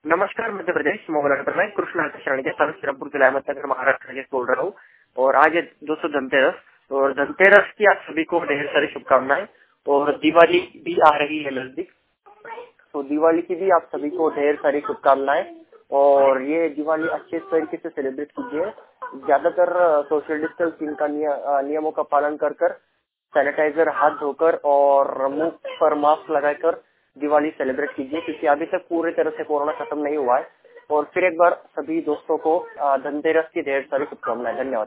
नमस्कार मध्य प्रदेश मोबाइल पर मैं कृष्ण शरण के श्रीरामपुर जिला अहमदनगर महाराष्ट्र से बोल रहा हूँ। और आज है दोस्तों धनतेरस। और धनतेरस की आप सभी को ढेर सारी शुभकामनाएं। और दिवाली भी आ रही है नजदीक, तो दिवाली की भी आप सभी को ढेर सारी शुभकामनाएं। और ये दिवाली अच्छे तरीके से सेलिब्रेट कीजिए। ज्यादातर सोशल डिस्टेंसिंग का नियमों का पालन कर सैनिटाइजर हाथ धोकर और मुंह पर मास्क लगाकर दिवाली सेलिब्रेट कीजिए, क्योंकि अभी तक पूरी तरह से कोरोना खत्म नहीं हुआ है। और फिर एक बार सभी दोस्तों को धनतेरस की ढेर सारी शुभकामनाएं। धन्यवाद।